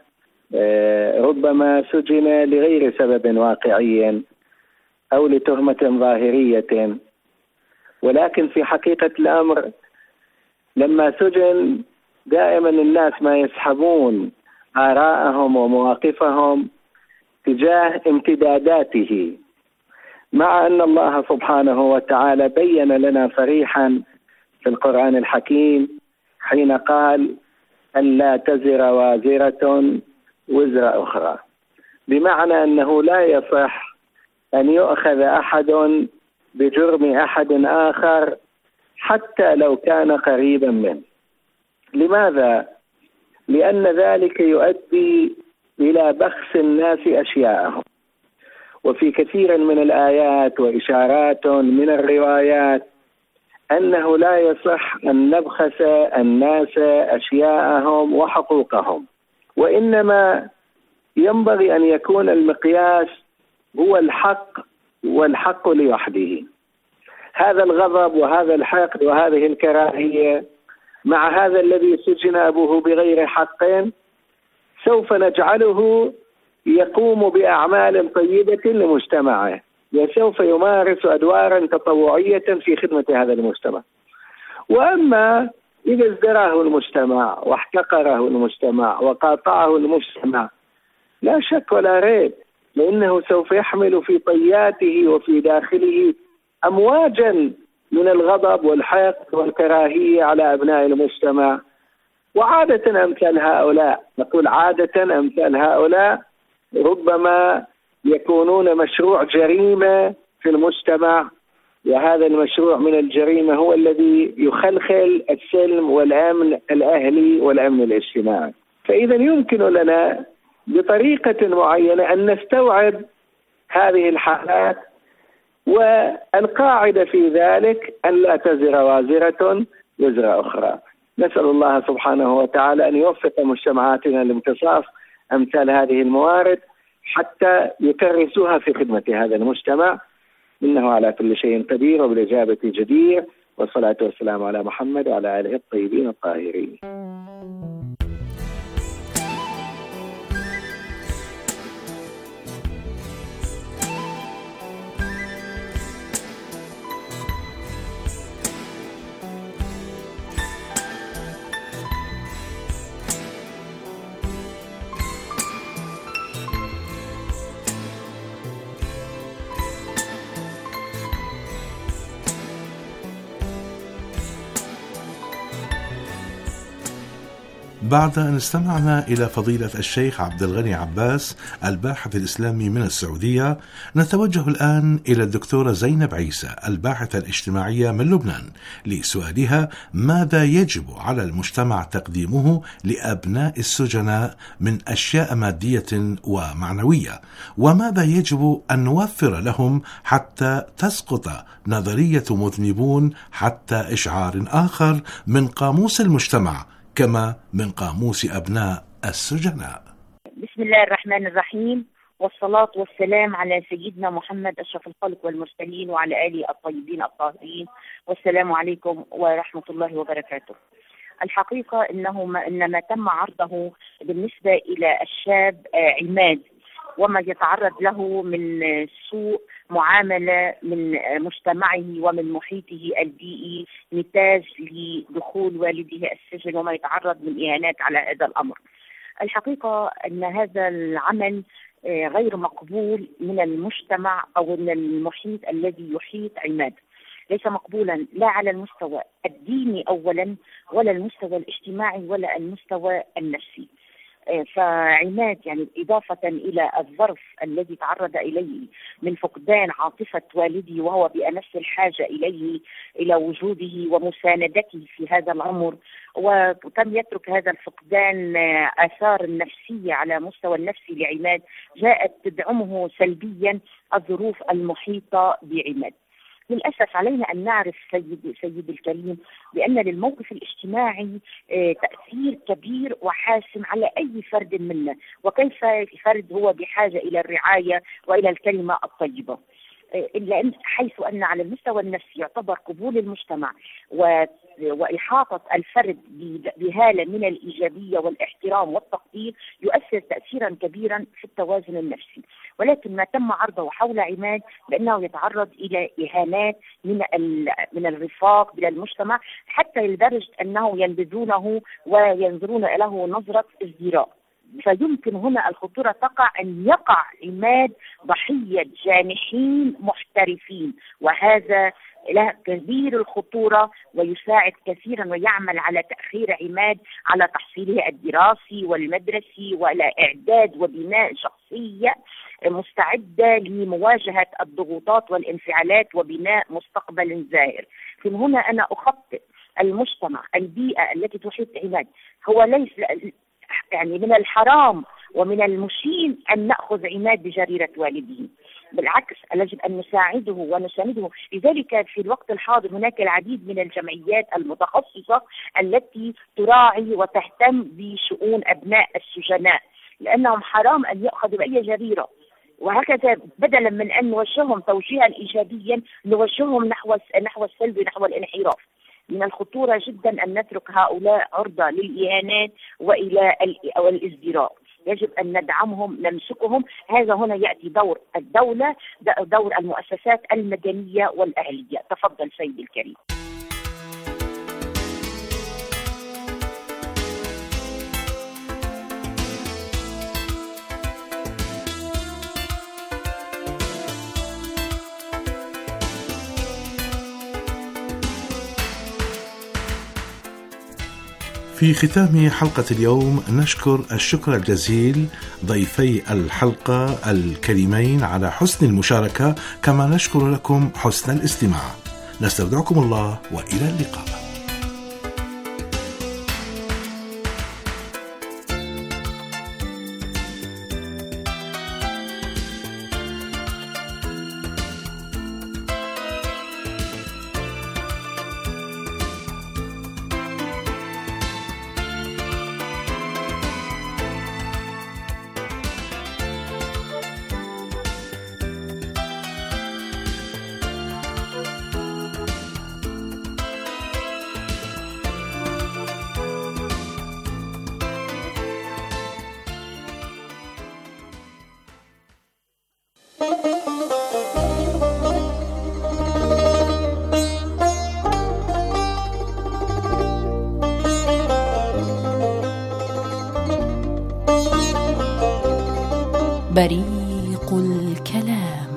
ربما سجن لغير سبب واقعي أو لتهمة ظاهرية، ولكن في حقيقة الأمر لما سجن دائما الناس ما يسحبون آراءهم ومواقفهم تجاه امتداداته، مع أن الله سبحانه وتعالى بين لنا صريحا في القرآن الحكيم حين قال ألا تزر وازرة وزر أخرى، بمعنى أنه لا يصح أن يؤخذ أحد بجرم أحد آخر حتى لو كان قريبا منه. لماذا؟ لأن ذلك يؤدي إلى بخس الناس أشياءهم، وفي كثير من الآيات وإشارات من الروايات أنه لا يصح أن نبخس الناس أشياءهم وحقوقهم، وإنما ينبغي أن يكون المقياس هو الحق والحق لوحده. هذا الغضب وهذا الحقد وهذه الكراهية مع هذا الذي سجن أبوه بغير حق سوف نجعله يقوم بأعمال طيبة لمجتمعه، وسوف يمارس أدوارا تطوعية في خدمة هذا المجتمع. وأما إذا ازدراه المجتمع واحتقره المجتمع وقاطعه المجتمع، لا شك ولا ريب لأنه سوف يحمل في طياته وفي داخله أمواجا من الغضب والحقد والكراهية على أبناء المجتمع. وعادة أمثال هؤلاء، نقول عادة أمثال هؤلاء ربما يكونون مشروع جريمة في المجتمع، وهذا المشروع من الجريمة هو الذي يخلخل السلم والأمن الأهلي والأمن الاجتماعي. فإذا يمكن لنا بطريقة معينة أن نستوعب هذه الحالات، والقاعدة في ذلك أن لا تزر وازرة وزر أخرى. نسأل الله سبحانه وتعالى أن يوفق مجتمعاتنا لامتصاص أمثال هذه الموارد حتى يكرسوها في خدمة هذا المجتمع، إنه على كل شيء قدير وبالإجابة جدير، والصلاة والسلام على محمد وعلى آله الطيبين الطاهرين. بعد أن استمعنا إلى فضيلة الشيخ عبد الغني عباس الباحث الإسلامي من السعودية، نتوجه الآن إلى الدكتورة زينب عيسى الباحثة الاجتماعية من لبنان لسؤالها: ماذا يجب على المجتمع تقديمه لأبناء السجناء من أشياء مادية ومعنوية، وماذا يجب أن نوفر لهم حتى تسقط نظرية مذنبون حتى إشعار آخر من قاموس المجتمع كما من قاموس أبناء السجناء. بسم الله الرحمن الرحيم، والصلاة والسلام على سيدنا محمد أشرف الخلق والمرسلين وعلى آله الطيبين الطاهرين، والسلام عليكم ورحمة الله وبركاته. الحقيقة إن ما تم عرضه بالنسبة إلى الشاب عماد وما يتعرض له من سوء معاملة من مجتمعه ومن محيطه البيئي نتاج لدخول والده السجن وما يتعرض من إهانات على هذا الأمر. الحقيقة أن هذا العمل غير مقبول من المجتمع أو من المحيط الذي يحيط عماد، ليس مقبولا لا على المستوى الديني أولا ولا المستوى الاجتماعي ولا المستوى النفسي. فعماد يعني إضافة إلى الظرف الذي تعرض إليه من فقدان عاطفة والده وهو بأمس الحاجة إليه إلى وجوده ومساندته في هذا العمر، وكم يترك هذا الفقدان آثار نفسية على مستوى النفسي لعماد جاءت تدعمه سلبيا الظروف المحيطة بعماد. للأسف علينا أن نعرف سيد الكريم بأن للموقف الاجتماعي تأثير كبير وحاسم على أي فرد منا، وكيف الفرد هو بحاجة إلى الرعاية وإلى الكلمة الطيبة، إلا أن حيث أن على المستوى النفسي يعتبر قبول المجتمع وإحاطة الفرد بهالة من الإيجابية والاحترام والتقدير يؤثر تأثيرا كبيرا في التوازن النفسي. ولكن ما تم عرضه حول عماد بأنه يتعرض إلى إهانات من الرفاق من المجتمع، حتى لدرجة أنه ينبذونه وينظرون له نظرة ازدراء. فيمكن هنا الخطورة تقع أن يقع عماد ضحية جانحين محترفين، وهذا له كبير الخطورة ويساعد كثيرا ويعمل على تأخير عماد على تحصيله الدراسي والمدرسي وعلى إعداد وبناء شخصية مستعدة لمواجهة الضغوطات والانفعالات وبناء مستقبل زاهر. من هنا أنا أخطئ المجتمع البيئة التي تحيط عماد، هو ليس يعني من الحرام ومن المشين أن نأخذ عماد بجريرة والده، بالعكس يجب أن نساعده ونسانده. لذلك في الوقت الحاضر هناك العديد من الجمعيات المتخصصة التي تراعي وتهتم بشؤون أبناء السجناء، لأنهم حرام أن يأخذوا بأي جريرة. وهكذا بدلا من أن نوجههم توجيها إيجابيا نوجههم نحو السلب نحو الانحراف. من الخطورة جدا أن نترك هؤلاء عرضة للإهانات وإلى الازدراء. يجب أن ندعمهم نمسكهم. هذا هنا يأتي دور الدولة، دور المؤسسات المدنية والأهلية. تفضل سيدي الكريم. في ختام حلقة اليوم نشكر الشكر الجزيل ضيفي الحلقة الكريمين على حسن المشاركة، كما نشكر لكم حسن الاستماع. نستودعكم الله وإلى اللقاء. بريق الكلام.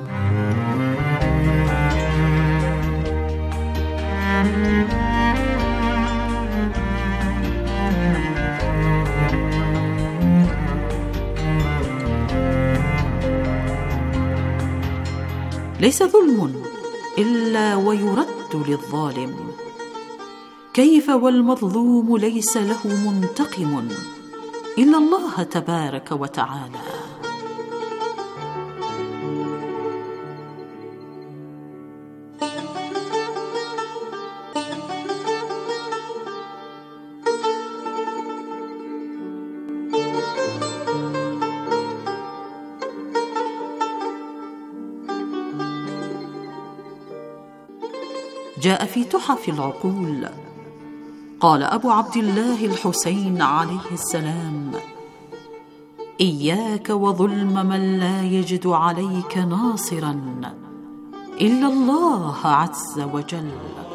ليس ظلم إلا ويرد للظالم. كيف والمظلوم ليس له منتقم إلا الله تبارك وتعالى. جاء في تحف العقول قال أبو عبد الله الحسين عليه السلام: إياك وظلم من لا يجد عليك ناصرا إلا الله عز وجل.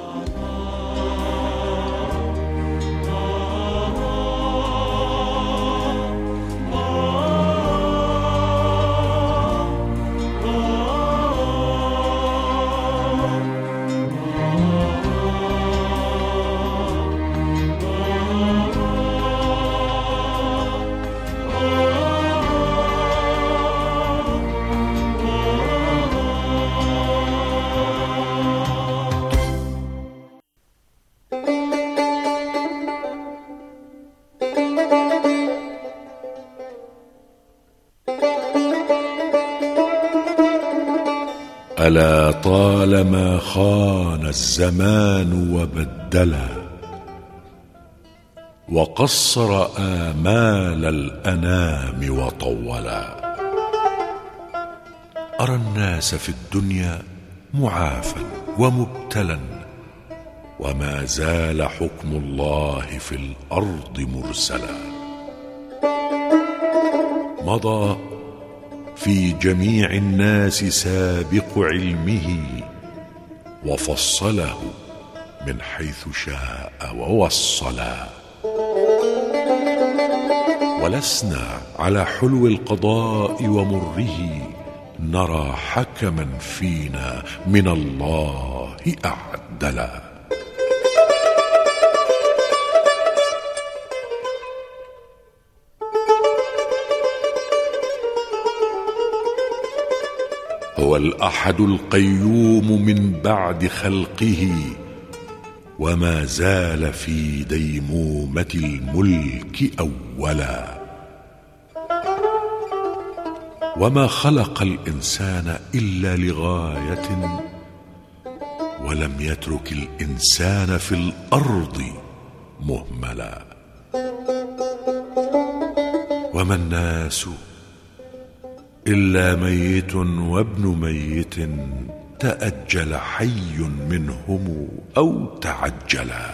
ألا طالما خان الزمان وبدلا وقصر آمال الأنام وطولا. أرى الناس في الدنيا معافى ومبتلا وما زال حكم الله في الأرض مرسلا. مضى في جميع الناس سابق علمه وفصله من حيث شاء ووصلا. ولسنا على حلو القضاء ومره نرى حكما فينا من الله أعدلا. هو الأحد القيوم من بعد خلقه وما زال في ديمومة الملك أولا. وما خلق الإنسان إلا لغاية ولم يترك الإنسان في الأرض مهملا. وما الناس إلا ميت وابن ميت تأجل حي منهم أو تعجلا.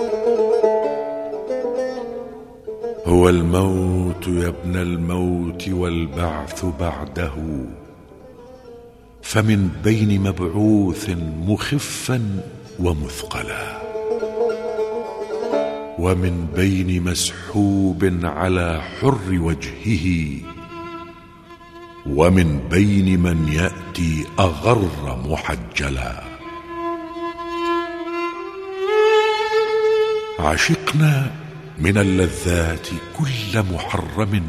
هو الموت يا ابن الموت والبعث بعده فمن بين مبعوث مخفا ومثقلا ومن بين مسحوب على حر وجهه ومن بين من يأتي أغر محجلا. عشقنا من اللذات كل محرم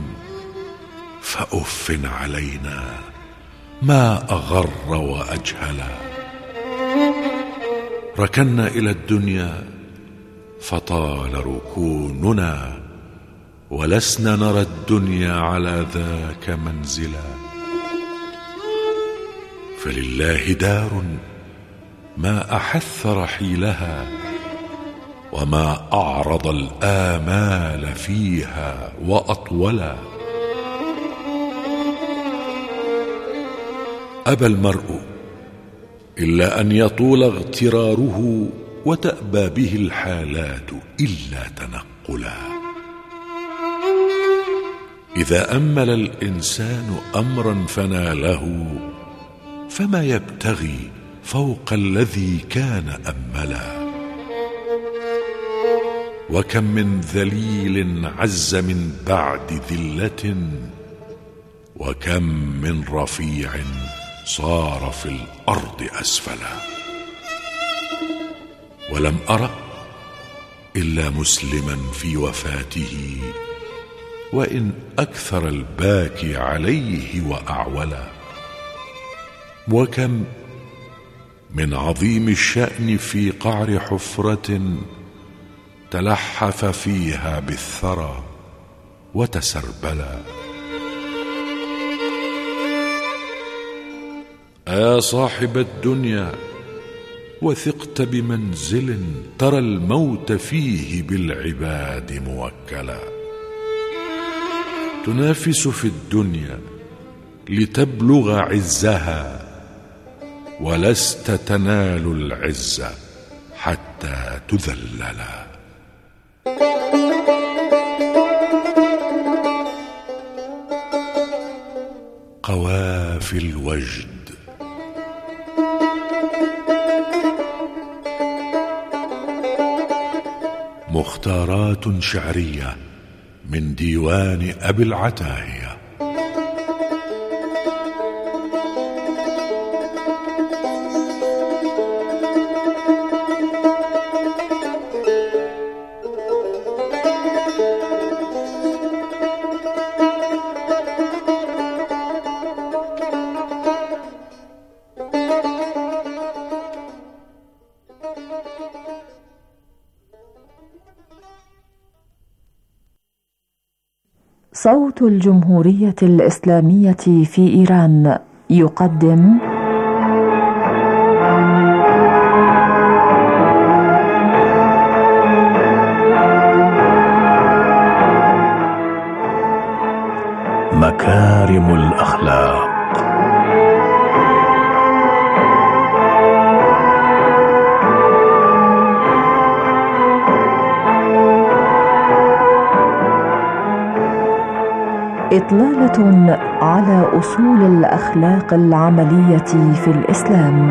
فأف علينا ما أغر وأجهلا. ركنا إلى الدنيا فطال ركوننا ولسنا نرى الدنيا على ذاك منزلا. فلله دار ما أحث رحيلها وما أعرض الآمال فيها وأطولا. أبى المرء إلا أن يطول اغتراره وتأبى به الحالات إلا تنقلا. إذا أمل الإنسان أمرا فناله فما يبتغي فوق الذي كان أملا. وكم من ذليل عز من بعد ذلة وكم من رفيع صار في الأرض أسفلا. ولم أرى إلا مسلما في وفاته وإن أكثر الباكي عليه وأعولا. وكم من عظيم الشأن في قعر حفرة تلحف فيها بالثرى وتسربلا. يا صاحب الدنيا وثقت بمنزل ترى الموت فيه بالعباد موكلا. تنافس في الدنيا لتبلغ عزها ولست تنال العز حتى تذللا. قوافي الوجد. مختارات شعرية من ديوان أبي العتاهية. صوت الجمهورية الإسلامية في إيران يقدم مكارم الأخلاق. إطلالة على أصول الأخلاق العملية في الإسلام.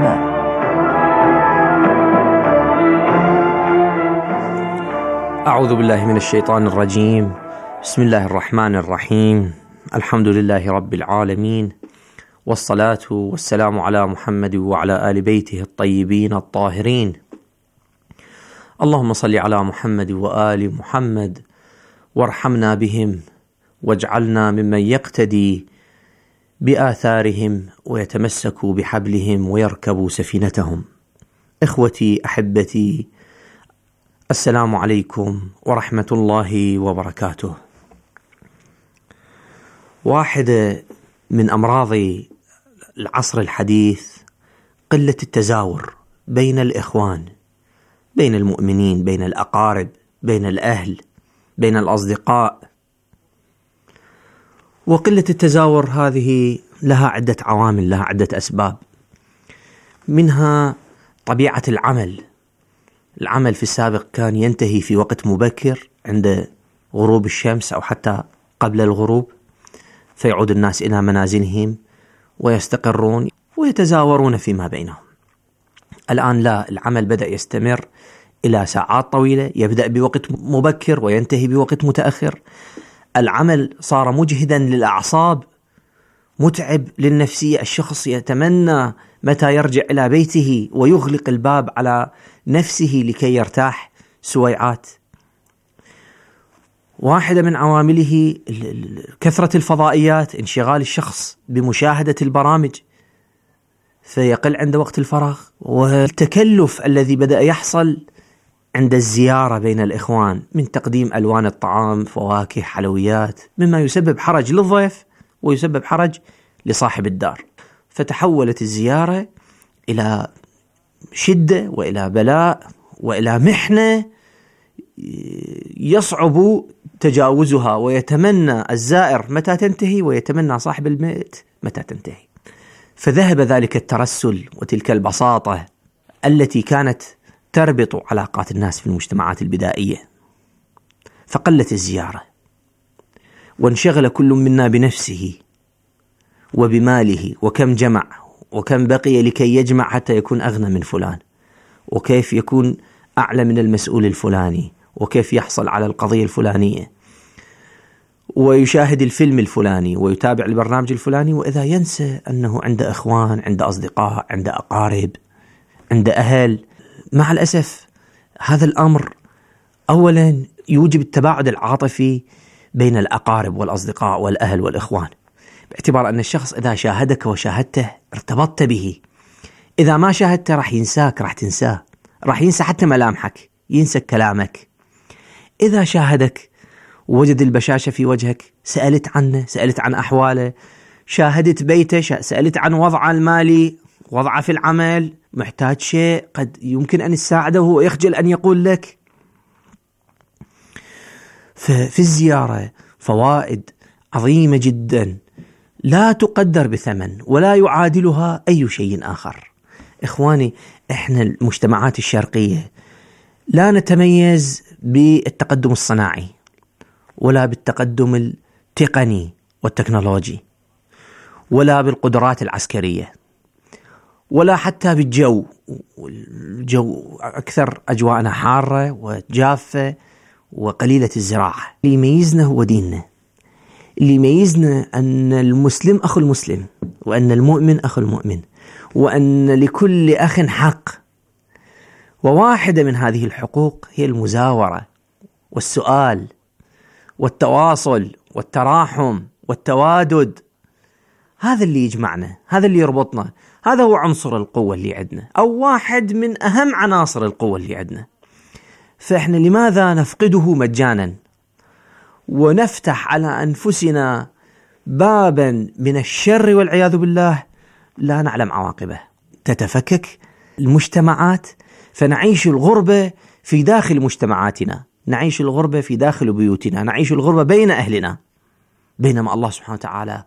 أعوذ بالله من الشيطان الرجيم. بسم الله الرحمن الرحيم. الحمد لله رب العالمين، والصلاة والسلام على محمد وعلى آل بيته الطيبين الطاهرين. اللهم صل على محمد وآل محمد وارحمنا بهم واجعلنا ممن يقتدي بآثارهم ويتمسك بحبلهم ويركب سفينتهم. إخوتي أحبتي، السلام عليكم ورحمة الله وبركاته. واحدة من أمراض العصر الحديث قلة التزاور بين الإخوان، بين المؤمنين، بين الأقارب، بين الأهل، بين الأصدقاء. وقلة التزاور هذه لها عدة عوامل، لها عدة أسباب. منها طبيعة العمل. العمل في السابق كان ينتهي في وقت مبكر عند غروب الشمس أو حتى قبل الغروب، فيعود الناس إلى منازلهم ويستقرون ويتزاورون فيما بينهم. الآن لا، العمل بدأ يستمر إلى ساعات طويلة، يبدأ بوقت مبكر وينتهي بوقت متأخر. العمل صار مجهدا للأعصاب، متعب للنفسية. الشخص يتمنى متى يرجع إلى بيته ويغلق الباب على نفسه لكي يرتاح سويعات. واحدة من عوامله كثرة الفضائيات، انشغال الشخص بمشاهدة البرامج فيقل عنده وقت الفراغ، والتكلف الذي بدأ يحصل عند الزيارة بين الإخوان من تقديم ألوان الطعام، فواكه، حلويات، مما يسبب حرج للضيف ويسبب حرج لصاحب الدار. فتحولت الزيارة إلى شدة وإلى بلاء وإلى محنة يصعب تجاوزها، ويتمنى الزائر متى تنتهي ويتمنى صاحب البيت متى تنتهي. فذهب ذلك الترسل وتلك البساطة التي كانت تربط علاقات الناس في المجتمعات البدائية، فقلت الزيارة، وانشغل كل منا بنفسه وبماله، وكم جمع وكم بقي لكي يجمع حتى يكون أغنى من فلان، وكيف يكون أعلى من المسؤول الفلاني، وكيف يحصل على القضية الفلانية، ويشاهد الفيلم الفلاني ويتابع البرنامج الفلاني، وإذا ينسى أنه عنده إخوان، عنده أصدقاء، عنده أقارب، عنده أهل. مع الأسف هذا الأمر أولا يوجب التباعد العاطفي بين الأقارب والأصدقاء والأهل والإخوان، باعتبار أن الشخص إذا شاهدك وشاهدته ارتبطت به، إذا ما شاهدته راح ينساك، راح تنساه، راح ينسى حتى ملامحك، ينسى كلامك. إذا شاهدك ووجد البشاشة في وجهك، سألت عنه، سألت عن أحواله، شاهدت بيته، سألت عن وضعه المالي، وضعه في العمل، محتاج شيء قد يمكن أن يساعده وهو يخجل أن يقول لك. ففي الزيارة فوائد عظيمة جدا لا تقدر بثمن ولا يعادلها أي شيء آخر. إخواني، إحنا المجتمعات الشرقية لا نتميز بالتقدم الصناعي ولا بالتقدم التقني والتكنولوجي ولا بالقدرات العسكرية ولا حتى بالجو. الجو أكثر أجواءنا حارة وجافة وقليلة الزراعة. اللي يميزنا هو ديننا، اللي يميزنا أن المسلم أخو المسلم، وأن المؤمن أخو المؤمن، وأن لكل أخ حق، وواحدة من هذه الحقوق هي المزاورة والسؤال والتواصل والتراحم والتوادد. هذا اللي يجمعنا، هذا اللي يربطنا، هذا هو عنصر القوة اللي عندنا، أو واحد من أهم عناصر القوة اللي عندنا. فإحنا لماذا نفقده مجانا ونفتح على أنفسنا بابا من الشر والعياذ بالله لا نعلم عواقبه؟ تتفكك المجتمعات، فنعيش الغربة في داخل مجتمعاتنا، نعيش الغربة في داخل بيوتنا، نعيش الغربة بين أهلنا، بينما الله سبحانه وتعالى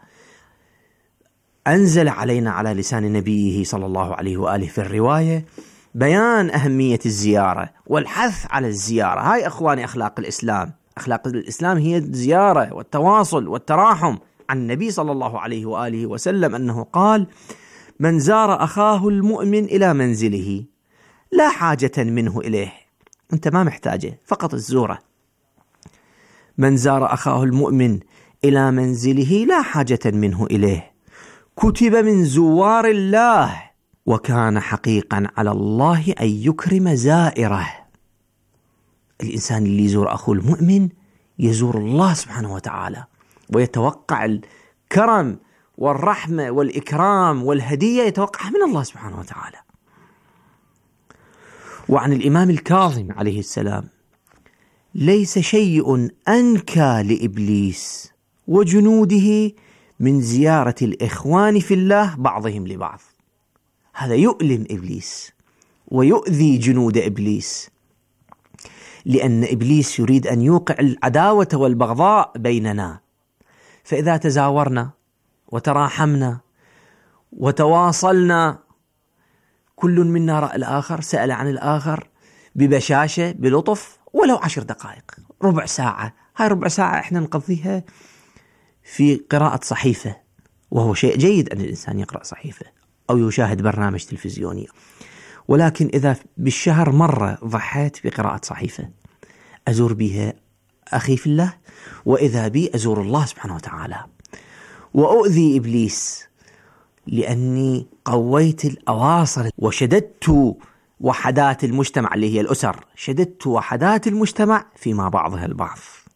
أنزل علينا على لسان نبيه صلى الله عليه وآله في الرواية بيان أهمية الزيارة والحث على الزيارة. هاي أخواني أخلاق الإسلام. أخلاق الإسلام هي الزيارة والتواصل والتراحم. عن النبي صلى الله عليه وآله وسلم أنه قال: من زار أخاه المؤمن إلى منزله لا حاجة منه إليه. أنت ما محتاجه، فقط الزورة. من زار أخاه المؤمن إلى منزله لا حاجة منه إليه كتب من زوار الله وكان حقيقا على الله أن يكرم زائره. الإنسان اللي يزور أخوه المؤمن يزور الله سبحانه وتعالى ويتوقع الكرم والرحمة والإكرام والهدية، يتوقعها من الله سبحانه وتعالى. وعن الإمام الكاظم عليه السلام: ليس شيء أنكى لإبليس وجنوده من زيارة الإخوان في الله بعضهم لبعض. هذا يؤلم إبليس ويؤذي جنود إبليس، لأن إبليس يريد أن يوقع العداوة والبغضاء بيننا. فإذا تزاورنا وتراحمنا وتواصلنا، كل منا رأى الآخر، سأل عن الآخر ببشاشة بلطف، ولو 10 دقائق، ربع ساعة. هاي ربع ساعة إحنا نقضيها في قراءة صحيفة، وهو شيء جيد أن الإنسان يقرأ صحيفة أو يشاهد برنامج تلفزيوني، ولكن إذا بالشهر مرة ضحيت بقراءة صحيفة أزور بها أخي في الله، وإذا بي أزور الله سبحانه وتعالى، وأؤذي إبليس لأني قويت الأواصر وشددت وحدات المجتمع اللي هي الأسر، شددت وحدات المجتمع فيما بعضها البعض.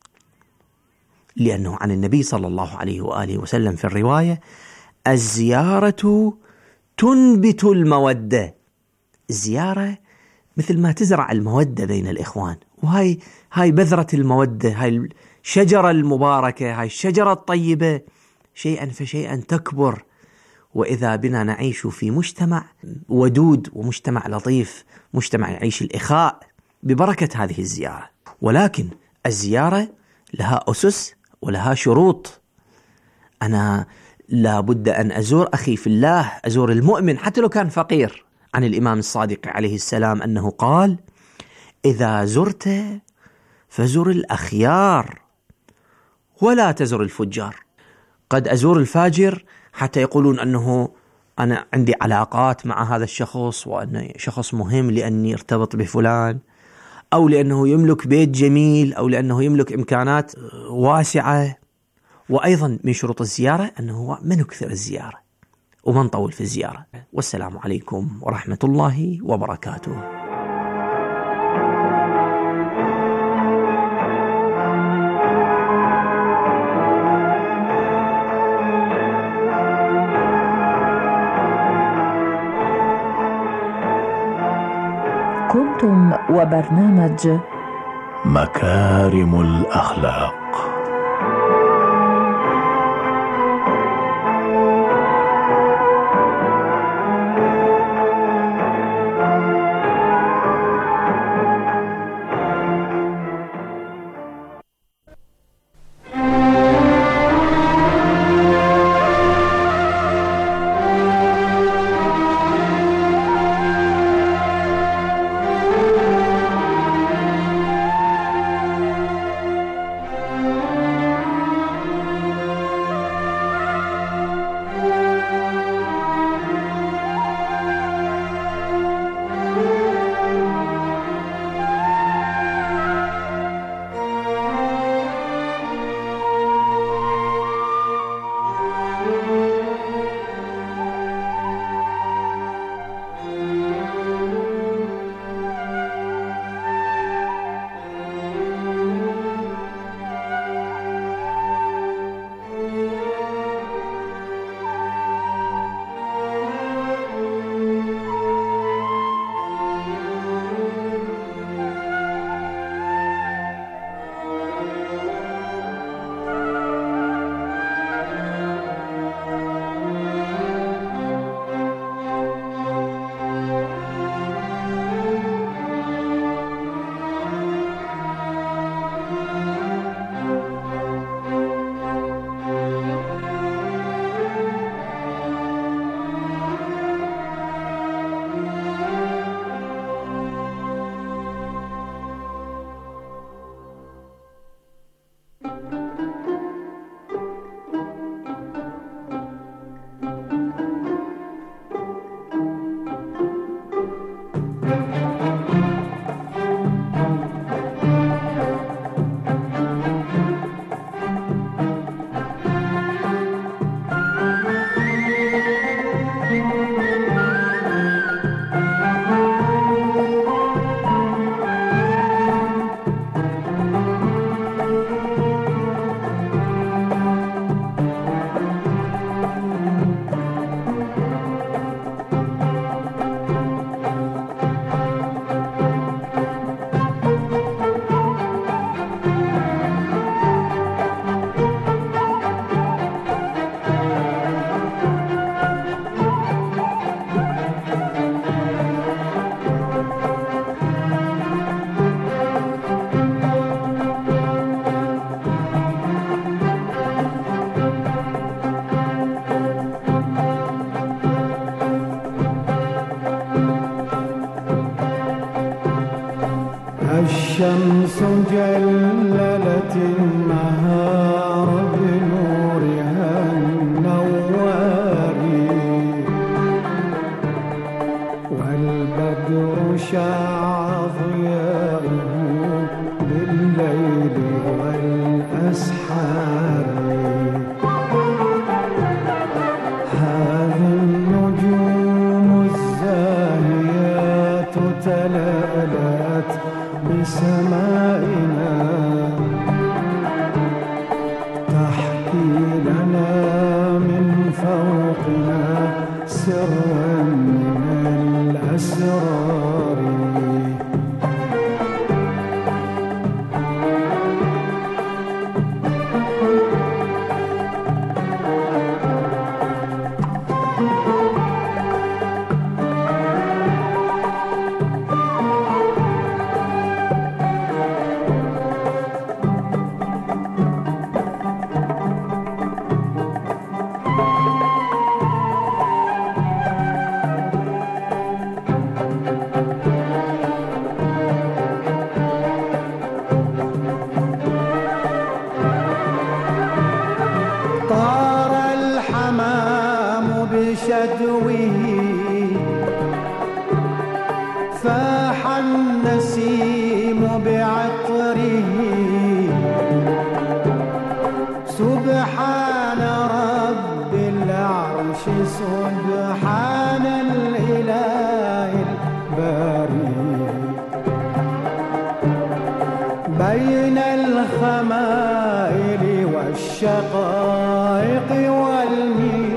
لأنه عن النبي صلى الله عليه وآله وسلم في الرواية: الزيارة تنبت المودة. الزيارة مثل ما تزرع المودة بين الإخوان، وهاي بذرة المودة، هاي الشجرة المباركة، هاي الشجرة الطيبة، شيئا فشيئا تكبر. وإذا بنا نعيش في مجتمع ودود ومجتمع لطيف، مجتمع يعيش الإخاء ببركة هذه الزيارة. ولكن الزيارة لها أسس ولها شروط. أنا لابد أن أزور أخي في الله، أزور المؤمن حتى لو كان فقير. عن الإمام الصادق عليه السلام أنه قال: إذا زرت فزر الأخيار ولا تزر الفجار. قد أزور الفاجر حتى يقولون أنه أنا عندي علاقات مع هذا الشخص وأنه شخص مهم لأني ارتبط بفلان، أو لأنه يملك بيت جميل، أو لأنه يملك إمكانات واسعة. وأيضا من شروط الزيارة أنه ما نكثر الزيارة وما نطول في الزيارة. والسلام عليكم ورحمة الله وبركاته. أنتم وبرنامج مكارم الأخلاق. الشمس جللت النهار بنورها النوار، والبدر شع ضياؤه بالليل والأسحار. هذه النجوم الزاهيات تلألأت بسمائنا، تحكي لنا من فوقنا سرا من الأسرار. بشدوه فاح النسيم بعطره، سبحان رب العرش سبحان